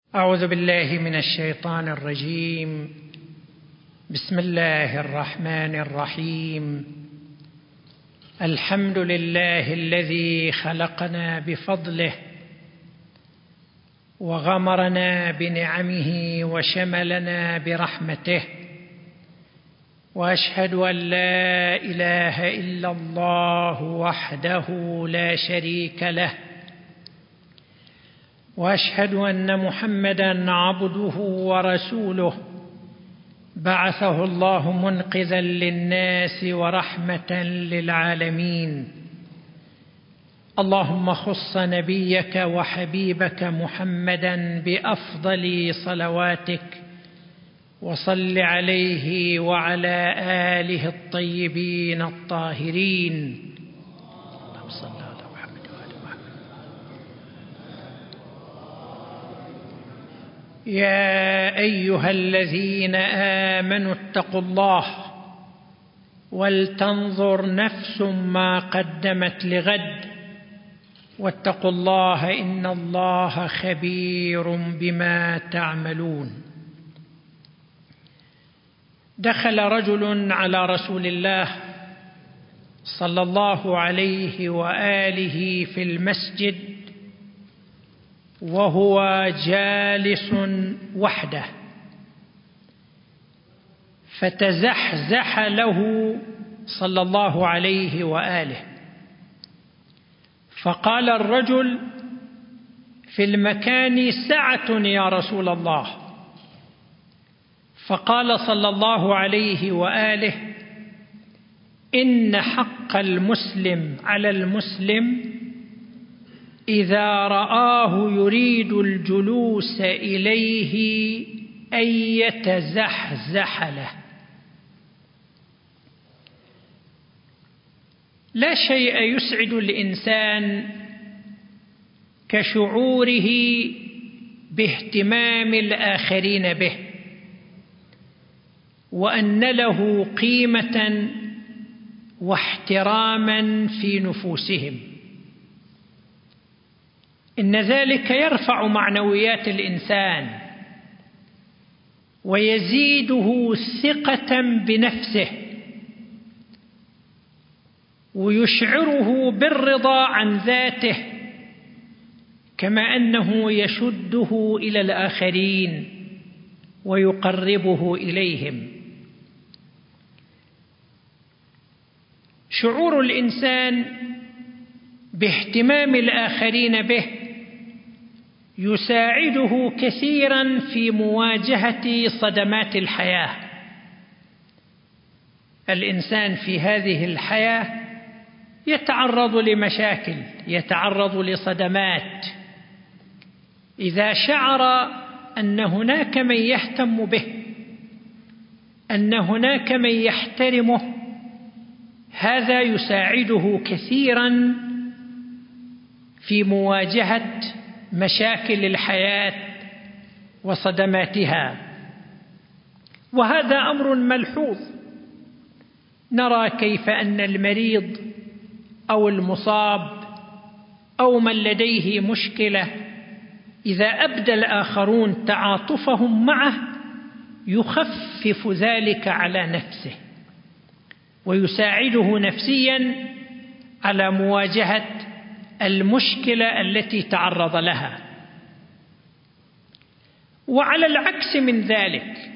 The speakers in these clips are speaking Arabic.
أعوذ بالله من الشيطان الرجيم. بسم الله الرحمن الرحيم. الحمد لله الذي خلقنا بفضله وغمرنا بنعمه وشملنا برحمته، وأشهد أن لا إله إلا الله وحده لا شريك له، وأشهد أن محمدًا عبده ورسوله بعثه الله منقذا للناس ورحمة للعالمين. اللهم خص نبيك وحبيبك محمدًا بأفضل صلواتك، وصل عليه وعلى آله الطيبين الطاهرين. اللهم صل على محمد وآل محمد. يا أيها الذين آمنوا اتقوا الله ولتنظر نفس ما قدمت لغد، واتقوا الله إن الله خبير بما تعملون. دخل رجل على رسول الله صلى الله عليه وآله في المسجد وهو جالس وحده، فتزحزح له صلى الله عليه وآله، فقال الرجل في المكان سعة يا رسول الله، فقال صلى الله عليه وآله: إن حق المسلم على المسلم إذا رآه يريد الجلوس إليه أن يتزحزح له. لا شيء يسعد الإنسان كشعوره باهتمام الآخرين به، وأن له قيمة واحتراما في نفوسهم. إن ذلك يرفع معنويات الإنسان ويزيده ثقة بنفسه، ويشعره بالرضا عن ذاته، كما أنه يشده إلى الآخرين ويقربه إليهم. شعور الإنسان باهتمام الآخرين به يساعده كثيرا في مواجهة صدمات الحياة. الإنسان في هذه الحياة يتعرض لمشاكل، يتعرض لصدمات. إذا شعر أن هناك من يهتم به، أن هناك من يحترمه، هذا يساعده كثيرا في مواجهة مشاكل الحياة وصدماتها. وهذا أمر ملحوظ. نرى كيف أن المريض أو المصاب أو من لديه مشكلة إذا أبدى الآخرون تعاطفهم معه يخفف ذلك على نفسه ويساعده نفسيا على مواجهة المشكلة التي تعرض لها. وعلى العكس من ذلك،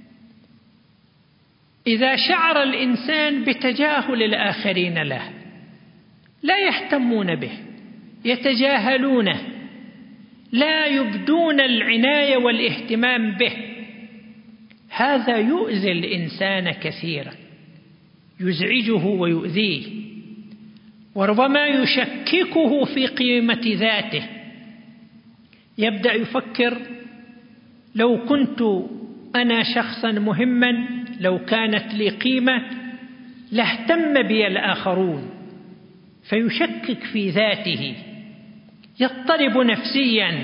إذا شعر الإنسان بتجاهل الآخرين له، لا يهتمون به، يتجاهلونه، لا يبدون العناية والاهتمام به، هذا يؤذي الإنسان كثيرا، يزعجه ويؤذيه، وربما يشككه في قيمة ذاته. يبدأ يفكر: لو كنت أنا شخصا مهما، لو كانت لي قيمة لاهتم بي الآخرون، فيشكك في ذاته، يضطرب نفسيا.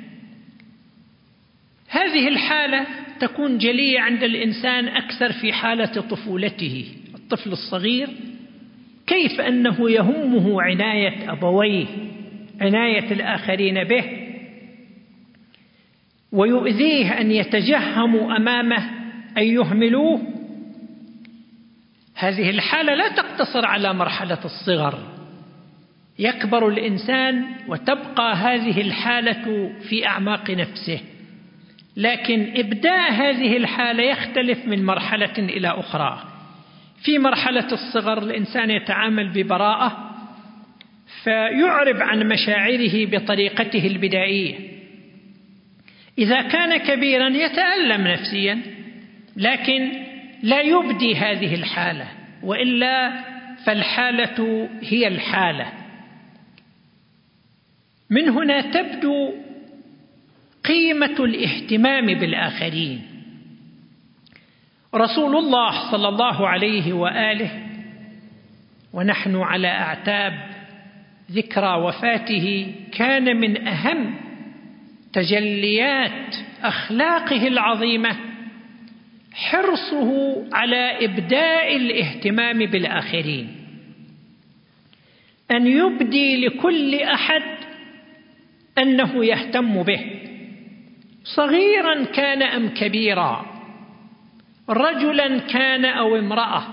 هذه الحالة تكون جلية عند الإنسان أكثر في حالة طفولته. الطفل الصغير كيف أنه يهمه عناية أبويه، عناية الآخرين به، ويؤذيه أن يتجهموا أمامه أن يهملوه، هذه الحالة لا تقتصر على مرحلة الصغر، يكبر الإنسان وتبقى هذه الحالة في أعماق نفسه، لكن إبداء هذه الحالة يختلف من مرحلة إلى أخرى. في مرحلة الصغر الإنسان يتعامل ببراءة فيعرب عن مشاعره بطريقته البدائية. إذا كان كبيرا يتألم نفسيا لكن لا يبدي هذه الحالة، وإلا فالحالة هي الحالة. من هنا تبدو قيمة الاهتمام بالآخرين. رسول الله صلى الله عليه وآله ونحن على أعتاب ذكرى وفاته كان من أهم تجليات أخلاقه العظيمة حرصه على إبداء الاهتمام بالآخرين، أن يبدي لكل أحد أنه يهتم به، صغيرا كان أم كبيرا، رجلا كان أو امرأة،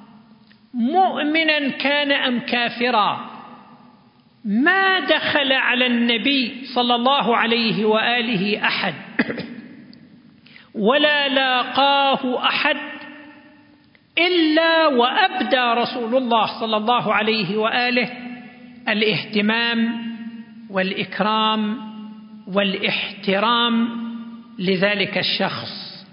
مؤمنا كان أم كافرا. ما دخل على النبي صلى الله عليه وآله أحد ولا لاقاه أحد إلا وأبدى رسول الله صلى الله عليه وآله الاهتمام والإكرام والاحترام لذلك الشخص.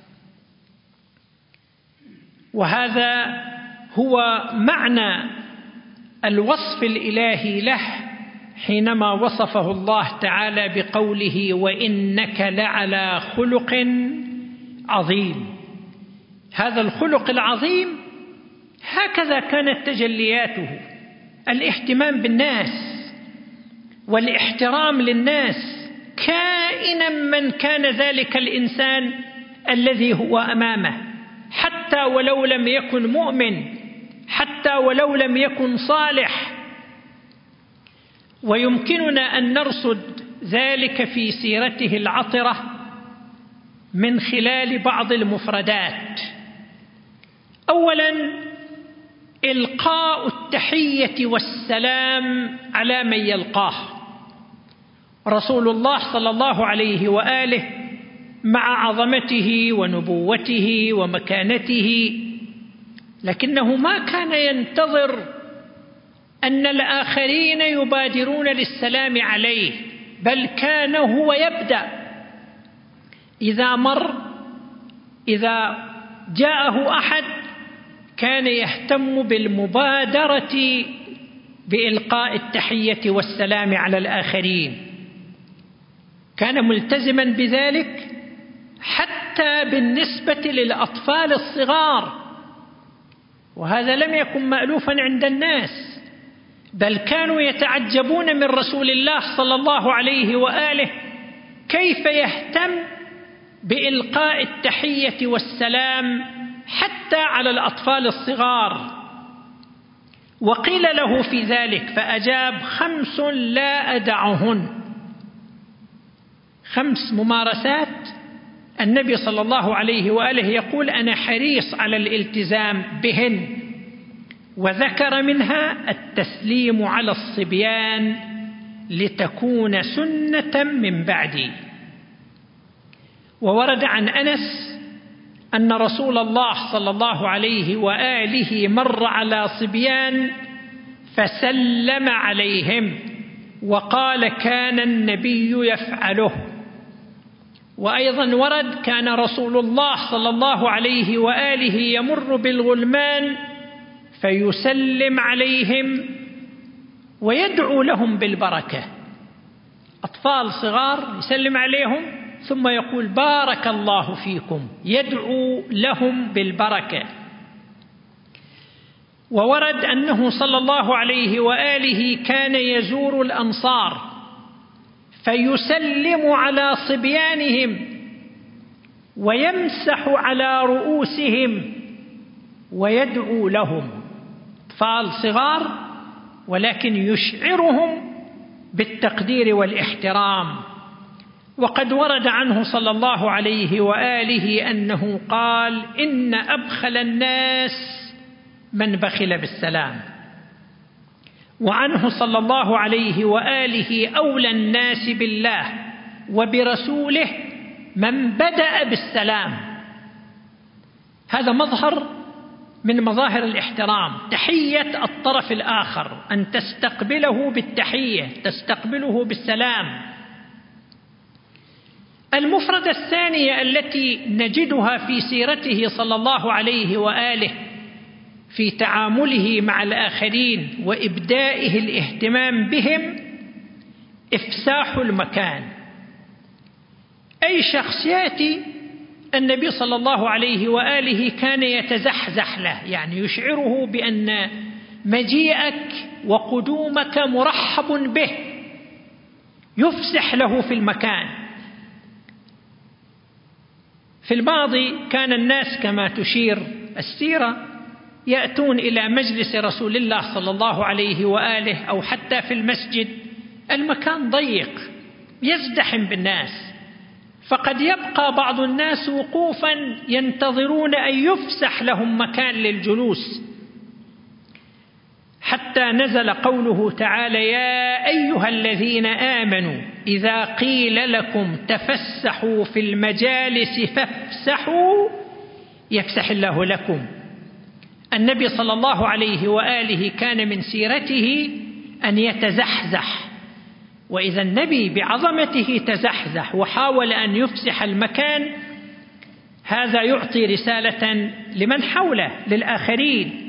وهذا هو معنى الوصف الإلهي له حينما وصفه الله تعالى بقوله وإنك لعلى خلق عظيم. هذا الخلق العظيم هكذا كانت تجلياته، الاهتمام بالناس والاحترام للناس كائنا من كان ذلك الإنسان الذي هو أمامه، حتى ولو لم يكن مؤمن، حتى ولو لم يكن صالح. ويمكننا أن نرصد ذلك في سيرته العطرة من خلال بعض المفردات. أولا، إلقاء التحية والسلام على من يلقاه. رسول الله صلى الله عليه وآله مع عظمته ونبوته ومكانته، لكنه ما كان ينتظر أن الآخرين يبادرون للسلام عليه، بل كان هو يبدأ. إذا جاءه أحد كان يهتم بالمبادرة بإلقاء التحية والسلام على الآخرين، كان ملتزما بذلك حتى بالنسبة للأطفال الصغار، وهذا لم يكن مألوفا عند الناس، بل كانوا يتعجبون من رسول الله صلى الله عليه وآله كيف يهتم بإلقاء التحية والسلام حتى على الأطفال الصغار. وقيل له في ذلك فأجاب 5 لا أدعهن، 5 ممارسات النبي صلى الله عليه وآله يقول أنا حريص على الالتزام بهن، وذكر منها التسليم على الصبيان لتكون سنة من بعدي. وورد عن أنس أن رسول الله صلى الله عليه وآله مر على صبيان فسلم عليهم وقال كان النبي يفعله. وأيضا ورد كان رسول الله صلى الله عليه وآله يمر بالغلمان فيسلم عليهم ويدعو لهم بالبركة، أطفال صغار يسلم عليهم ثم يقول بارك الله فيكم، يدعو لهم بالبركة. وورد أنه صلى الله عليه وآله كان يزور الأنصار فيسلم على صبيانهم ويمسح على رؤوسهم ويدعو لهم، أطفال صغار ولكن يشعرهم بالتقدير والاحترام. وقد ورد عنه صلى الله عليه وآله أنه قال: إن أبخل الناس من بخل بالسلام. وعنه صلى الله عليه وآله: أولى الناس بالله وبرسوله من بدأ بالسلام. هذا مظهر من مظاهر الاحترام، تحية الطرف الآخر، أن تستقبله بالتحية، تستقبله بالسلام. المفردة الثانية التي نجدها في سيرته صلى الله عليه وآله في تعامله مع الآخرين وإبدائه الاهتمام بهم: إفساح المكان. أي شخص يأتي النبي صلى الله عليه وآله كان يتزحزح له، يعني يشعره بأن مجيئك وقدومك مرحب به، يفسح له في المكان. في الماضي كان الناس كما تشير السيرة يأتون إلى مجلس رسول الله صلى الله عليه وآله أو حتى في المسجد، المكان ضيق يزدحم بالناس، فقد يبقى بعض الناس وقوفا ينتظرون أن يفسح لهم مكان للجلوس، حتى نزل قوله تعالى: يا أيها الذين آمنوا إذا قيل لكم تفسحوا في المجالس فافسحوا يفسح الله لكم. النبي صلى الله عليه وآله كان من سيرته أن يتزحزح، وإذا النبي بعظمته تزحزح وحاول أن يفسح المكان، هذا يعطي رسالة لمن حوله، للآخرين.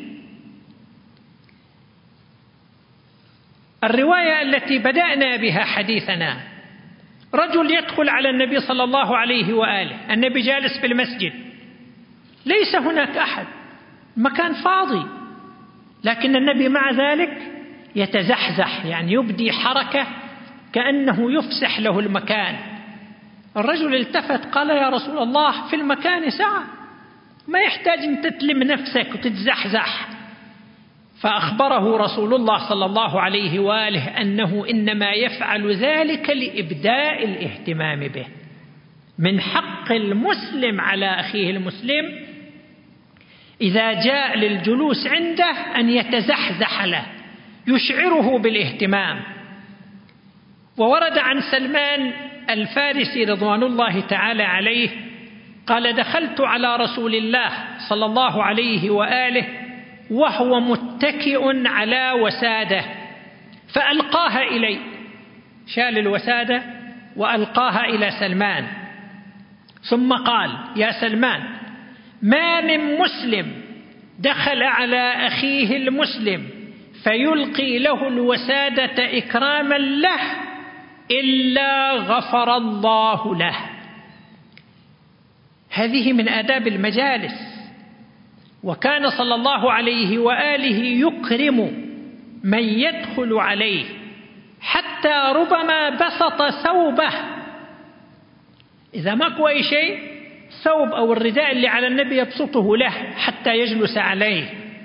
الرواية التي بدأنا بها حديثنا: رجل يدخل على النبي صلى الله عليه وآله، النبي جالس في المسجد، ليس هناك أحد، مكان فاضي، لكن النبي مع ذلك يتزحزح، يعني يبدي حركة كأنه يفسح له المكان. الرجل التفت قال: يا رسول الله، في المكان سعة، ما يحتاج أن تتلم نفسك وتتزحزح. فأخبره رسول الله صلى الله عليه وآله أنه إنما يفعل ذلك لإبداء الاهتمام به. من حق المسلم على أخيه المسلم إذا جاء للجلوس عنده أن يتزحزح له، يشعره بالاهتمام. وورد عن سلمان الفارسي رضوان الله تعالى عليه قال: دخلت على رسول الله صلى الله عليه وآله وهو متكئ على وسادة فألقاها إلي، شال الوسادة وألقاها إلى سلمان، ثم قال: يا سلمان، ما من مسلم دخل على أخيه المسلم فيلقي له الوسادة إكراما له إلا غفر الله له. هذه من آداب المجالس. وكان صلى الله عليه وآله يكرم من يدخل عليه، حتى ربما بسط ثوبه، إذا ماكو أي شيء، ثوب أو الرداء اللي على النبي يبسطه له حتى يجلس عليه.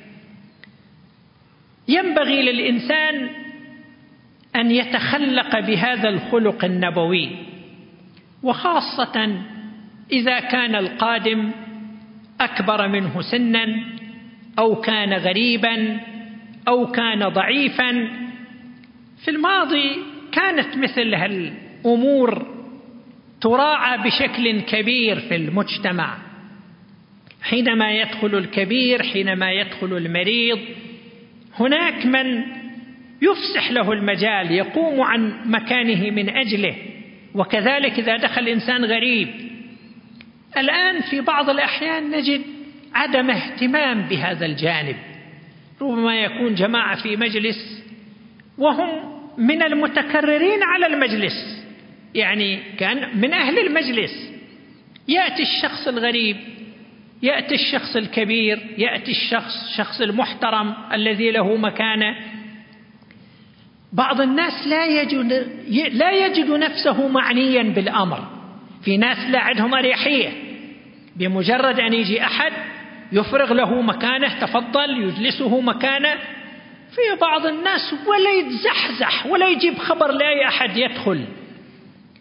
ينبغي للإنسان أن يتخلق بهذا الخلق النبوي، وخاصة إذا كان القادم أكبر منه سنا أو كان غريبا أو كان ضعيفا. في الماضي كانت مثل هالأمور تراعى بشكل كبير في المجتمع، حينما يدخل الكبير، حينما يدخل المريض، هناك من يفسح له المجال، يقوم عن مكانه من أجله، وكذلك إذا دخل إنسان غريب. الآن في بعض الأحيان نجد عدم اهتمام بهذا الجانب، ربما يكون جماعة في مجلس وهم من المتكررين على المجلس، يعني كان من أهل المجلس، يأتي الشخص الغريب، يأتي الشخص الكبير، يأتي الشخص المحترم الذي له مكانة. بعض الناس لا يجد نفسه معنيا بالأمر. في ناس لا عندهم أريحية، بمجرد أن يجي أحد يفرغ له مكانه، تفضل، يجلسه مكانه. في بعض الناس ولا يتزحزح ولا يجيب خبر لأي أحد يدخل.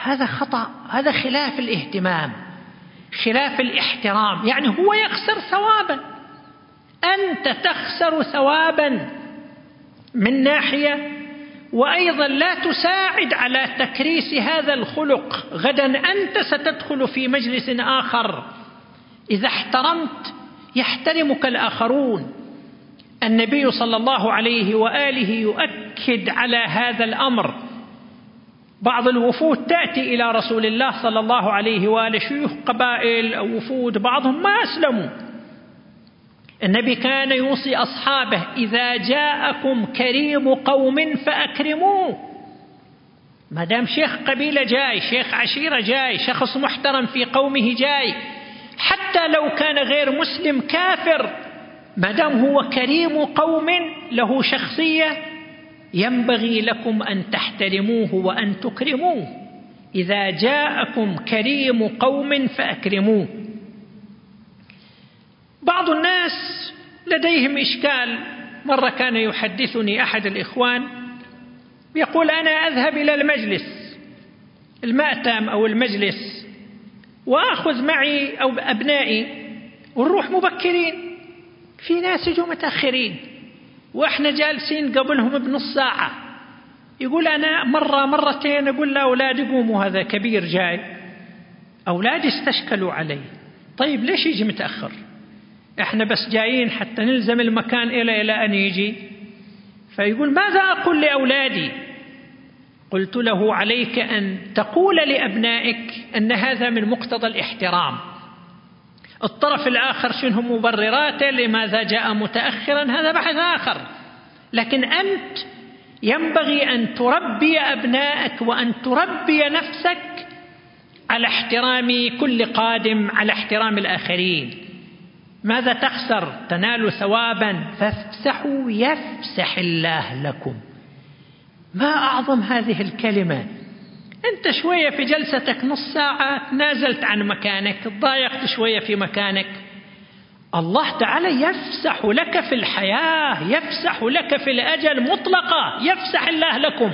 هذا خطأ، هذا خلاف الاهتمام، خلاف الاحترام. يعني هو يخسر ثوابا، أنت تخسر ثوابا من ناحية، وأيضا لا تساعد على تكريس هذا الخلق. غدا أنت ستدخل في مجلس آخر، إذا احترمت يحترمك الآخرون. النبي صلى الله عليه وآله يؤكد على هذا الأمر. بعض الوفود تأتي إلى رسول الله صلى الله عليه وآله، شيوخ قبائل أو وفود، بعضهم ما أسلموا. النبي كان يوصي أصحابه: إذا جاءكم كريم قوم فأكرموه. ما دام شيخ قبيلة جاي، شيخ عشيرة جاي، شخص محترم في قومه جاي، حتى لو كان غير مسلم كافر، ما دام هو كريم قوم له شخصية، ينبغي لكم أن تحترموه وأن تكرموه. إذا جاءكم كريم قوم فأكرموه. بعض الناس لديهم إشكال. مرة كان يحدثني أحد الإخوان يقول: أنا أذهب إلى المجلس، المأتم أو المجلس، وأخذ معي أو أبنائي ونروح مبكرين، في ناس يجوا متأخرين وإحنا جالسين قبلهم بنص ساعة. يقول: أنا مرة مرتين أقول لأولادي قوموا، هذا كبير جاي، أولادي استشكلوا علي: طيب ليش يجي متأخر؟ إحنا بس جايين حتى نلزم المكان إلى أن يجي. فيقول: ماذا أقول لأولادي؟ قلت له: عليك أن تقول لأبنائك أن هذا من مقتضى الاحترام. الطرف الآخر شنو مبرراته لماذا جاء متأخرا، هذا بحث آخر، لكن أنت ينبغي أن تربي أبنائك وأن تربي نفسك على احترام كل قادم، على احترام الآخرين. ماذا تخسر؟ تنال ثوابا. فافسحوا يفسح الله لكم. ما أعظم هذه الكلمة. أنت شوية في جلستك نص ساعة نازلت عن مكانك، تضايقت شوية في مكانك، الله تعالى يفسح لك في الحياة، يفسح لك في الأجل مطلقة. يفسح الله لكم.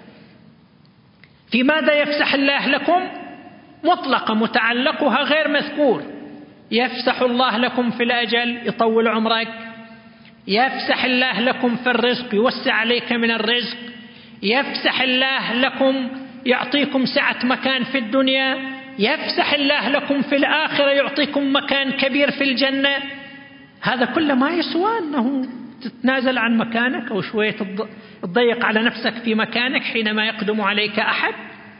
في ماذا يفسح الله لكم؟ مطلقة، متعلقها غير مذكور. يفسح الله لكم في الأجل، يطول عمرك. يفسح الله لكم في الرزق، يوسع عليك من الرزق. يفسح الله لكم، يعطيكم سعة مكان في الدنيا. يفسح الله لكم في الآخرة، يعطيكم مكان كبير في الجنة. هذا كله ما يسوى أنه تتنازل عن مكانك أو شوية تضيق على نفسك في مكانك حينما يقدم عليك أحد.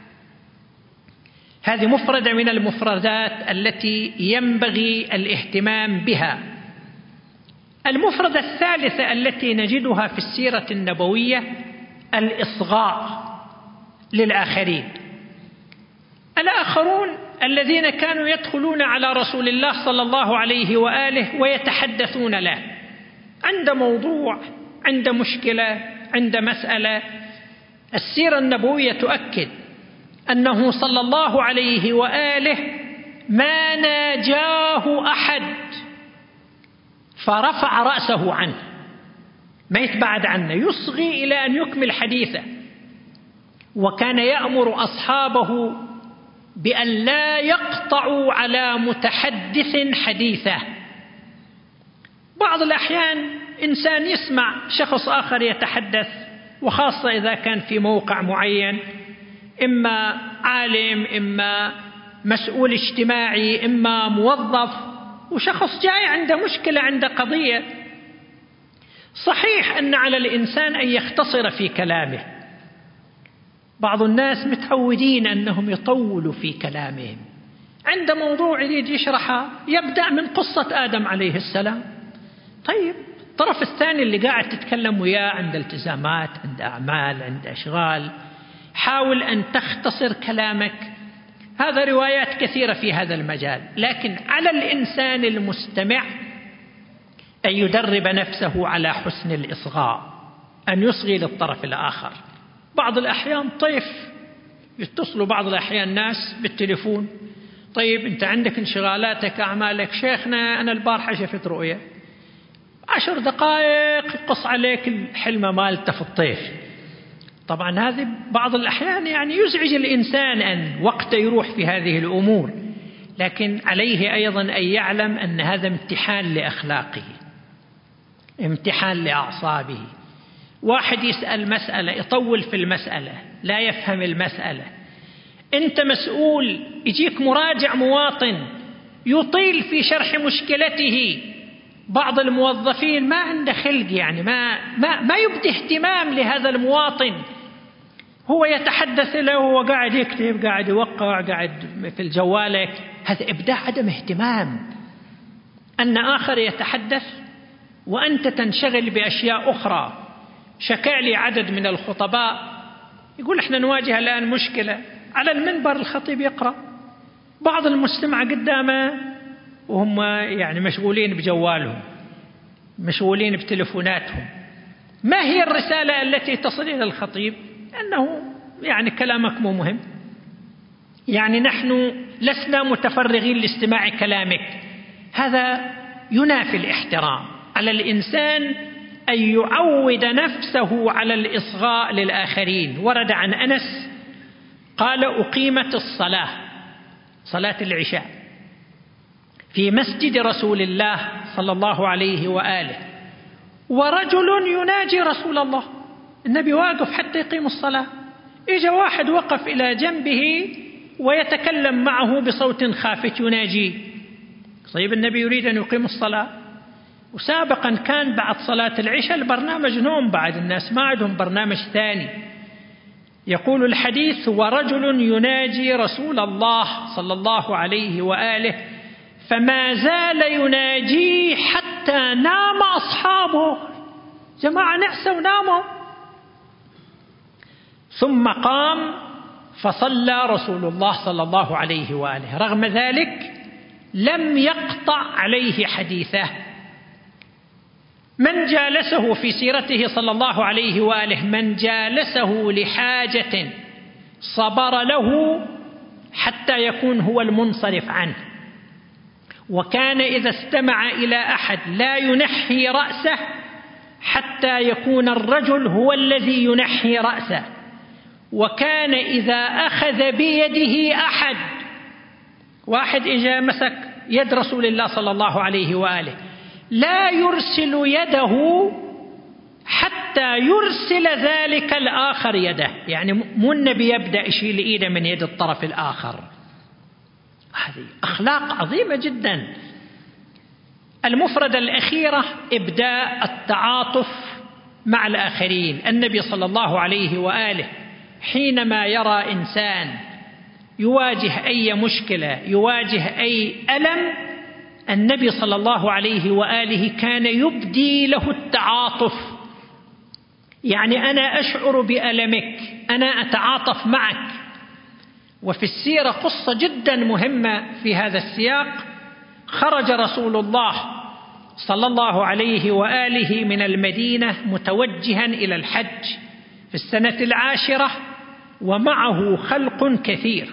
هذه مفردة من المفردات التي ينبغي الاهتمام بها. المفردة الثالثة التي نجدها في السيرة النبوية: الإصغاء للآخرين. الآخرون الذين كانوا يدخلون على رسول الله صلى الله عليه وآله ويتحدثون له عند موضوع، عند مشكلة، عند مسألة. السيرة النبوية تؤكد أنه صلى الله عليه وآله ما ناجاه أحد فرفع رأسه عنه، ما يتبعد عنه، يصغي إلى أن يكمل حديثه. وكان يأمر أصحابه بأن لا يقطعوا على متحدث حديثه. بعض الأحيان إنسان يسمع شخص آخر يتحدث، وخاصة إذا كان في موقع معين، إما عالم، إما مسؤول اجتماعي، إما موظف، وشخص جاي عنده مشكلة، عنده قضية. صحيح أن على الإنسان أن يختصر في كلامه. بعض الناس متعودين أنهم يطولوا في كلامهم، عند موضوع يريد يشرحه يبدأ من قصة آدم عليه السلام. طيب الطرف الثاني اللي قاعد تتكلم وياه عنده التزامات، عنده أعمال، عنده أشغال، حاول أن تختصر كلامك. هذا روايات كثيرة في هذا المجال، لكن على الإنسان المستمع أن يدرب نفسه على حسن الإصغاء، أن يصغي للطرف الآخر. بعض الأحيان طيف يتصلوا بعض الأحيان ناس بالتليفون: طيب أنت عندك انشغالاتك، أعمالك، شيخنا أنا البارحة شفت رؤية، 10 دقائق يقص عليك الحلمة مالته في الطيف. طبعا هذه بعض الأحيان يعني يزعج الإنسان أن وقت يروح في هذه الأمور، لكن عليه أيضا أن يعلم أن هذا امتحان لأخلاقه، امتحان لأعصابه. واحد يسأل مسألة يطول في المسألة، لا يفهم المسألة، أنت مسؤول، يجيك مراجع مواطن يطيل في شرح مشكلته، بعض الموظفين ما عنده خلق، يعني ما يبدي اهتمام لهذا المواطن، هو يتحدث له وهو قاعد يكتب، قاعد يوقع، قاعد في الجوال، هذا إبداع عدم اهتمام. أن آخر يتحدث وأنت تنشغل بأشياء أخرى. شكالي عدد من الخطباء يقول احنا نواجه الآن مشكلة، على المنبر الخطيب يقرأ، بعض المستمع قدامه وهم يعني مشغولين بجوالهم، مشغولين بتلفوناتهم. ما هي الرسالة التي تصل إلى الخطيب؟ أنه يعني كلامك مو مهم، يعني نحن لسنا متفرغين لاستماع كلامك. هذا ينافي الاحترام. على الإنسان أن يعود نفسه على الإصغاء للآخرين. ورد عن أنس قال: أقيمت الصلاة، صلاة العشاء، في مسجد رسول الله صلى الله عليه وآله، ورجل يناجي رسول الله، النبي واقف حتى يقيم الصلاة، إجا واحد وقف إلى جنبه ويتكلم معه بصوت خافت يناجي. طيب النبي يريد أن يقيم الصلاة، وسابقا كان بعد صلاة العشاء البرنامج نوم، بعد الناس ما عندهم برنامج ثاني. يقول الحديث: ورجل يناجي رسول الله صلى الله عليه وآله فما زال يناجي حتى نام أصحابه، جماعة نعسوا وناموا. ثم قام فصلى رسول الله صلى الله عليه وآله، رغم ذلك لم يقطع عليه حديثه. من جالسه في سيرته صلى الله عليه وآله، من جالسه لحاجة صبر له حتى يكون هو المنصرف عنه، وكان إذا استمع إلى أحد لا ينحي رأسه حتى يكون الرجل هو الذي ينحي رأسه، وكان إذا أخذ بيده أحد، واحد إجا مسك يد رسول الله صلى الله عليه وآله، لا يرسل يده حتى يرسل ذلك الآخر يده، يعني مو النبي يبدأ يشيل إيده من يد الطرف الآخر. هذه أخلاق عظيمة جدا. المفردة الأخيرة إبداء التعاطف مع الآخرين. النبي صلى الله عليه وآله حينما يرى إنسان يواجه أي مشكلة، يواجه أي ألم، النبي صلى الله عليه وآله كان يبدي له التعاطف، يعني أنا أشعر بألمك، أنا أتعاطف معك. وفي السيرة قصة جدا مهمة في هذا السياق. خرج رسول الله صلى الله عليه وآله من المدينة متوجها إلى الحج في السنة 10، ومعه خلق كثير.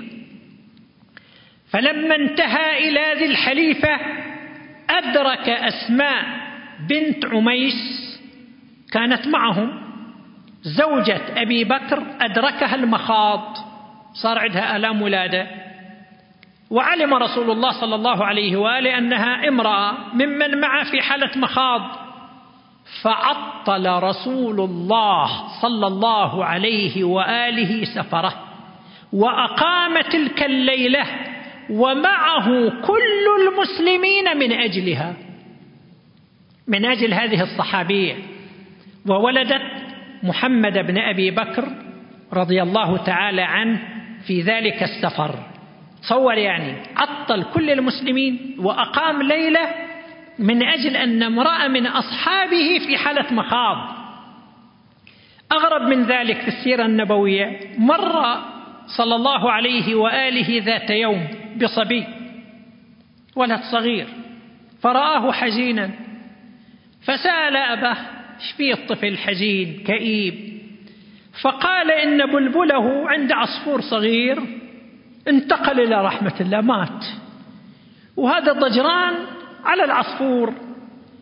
فلما انتهى إلى ذي الحليفة أدرك أسماء بنت عميس، كانت معهم زوجة أبي بكر، أدركها المخاض، صار عندها آلام ولادة، وعلم رسول الله صلى الله عليه وآله أنها امرأة ممن معه في حالة مخاض، فعطل رسول الله صلى الله عليه وآله سفره، وأقام تلك الليلة ومعه كل المسلمين من أجلها، من أجل هذه الصحابية. وولدت محمد بن أبي بكر رضي الله تعالى عنه في ذلك السفر. تصور يعني عطل كل المسلمين وأقام ليلة من أجل أن امرأة من أصحابه في حالة مخاض. أغرب من ذلك في السيرة النبوية، مر صلى الله عليه وآله ذات يوم بصبي، ولد صغير، فرآه حزينا، فسأل أباه: ايش فيه الطفل حزين كئيب؟ فقال: إن بلبله عند عصفور صغير انتقل إلى رحمة الله، مات، وهذا ضجران على العصفور.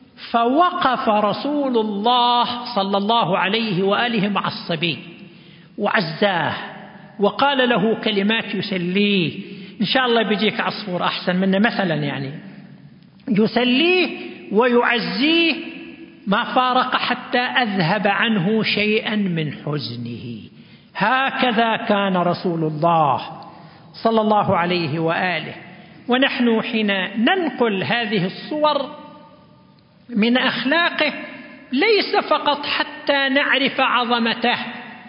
فوقف رسول الله صلى الله عليه وآله مع الصبي وعزاه وقال له كلمات يسليه. إن شاء الله بيجيك عصفور أحسن منه مثلا، يعني يسليه ويعزيه ما فارق حتى أذهب عنه شيئا من حزنه. هكذا كان رسول الله صلى الله عليه وآله. ونحن حين ننقل هذه الصور من أخلاقه ليس فقط حتى نعرف عظمته،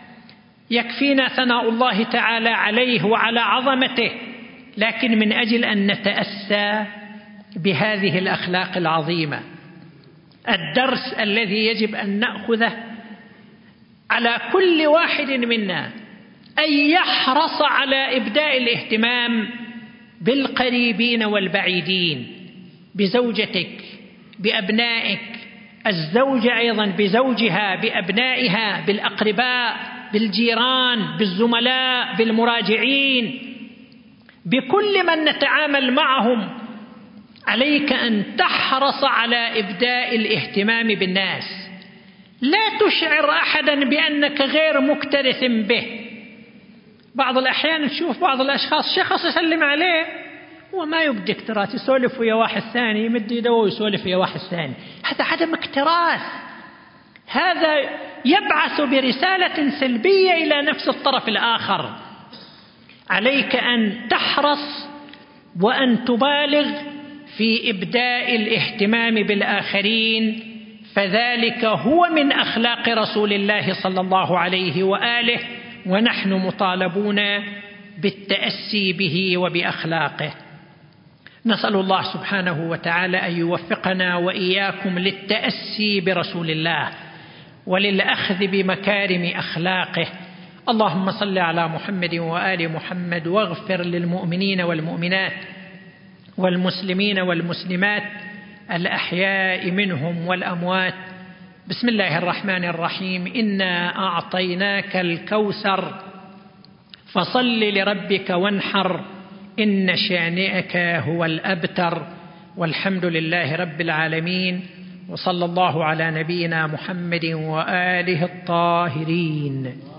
يكفينا ثناء الله تعالى عليه وعلى عظمته، لكن من أجل أن نتأسى بهذه الأخلاق العظيمة. الدرس الذي يجب أن نأخذه على كل واحد منا أن يحرص على إبداء الاهتمام بالقريبين والبعيدين، بزوجتك، بأبنائك، الزوجة أيضا بزوجها، بأبنائها، بالأقرباء، بالجيران، بالزملاء، بالمراجعين، بكل من نتعامل معهم. عليك أن تحرص على إبداء الاهتمام بالناس، لا تشعر أحدا بأنك غير مكترث به. بعض الأحيان تشوف بعض الأشخاص شخص يسلم عليه وما يبدي اكتراث، يسولف ويا واحد ثاني، يمد يده ويسولف ويا واحد ثاني. هذا عدم اكتراث، هذا يبعث برسالة سلبية إلى نفس الطرف الآخر. عليك أن تحرص وأن تبالغ في إبداء الاهتمام بالآخرين، فذلك هو من أخلاق رسول الله صلى الله عليه وآله، ونحن مطالبون بالتأسي به وبأخلاقه. نسأل الله سبحانه وتعالى أن يوفقنا وإياكم للتأسي برسول الله وللأخذ بمكارم أخلاقه. اللهم صل على محمد وآل محمد، واغفر للمؤمنين والمؤمنات والمسلمين والمسلمات الأحياء منهم والأموات. بسم الله الرحمن الرحيم. إنا أعطيناك الكوثر فصل لربك وانحر إن شانئك هو الأبتر. والحمد لله رب العالمين، وصلى الله على نبينا محمد وآله الطاهرين.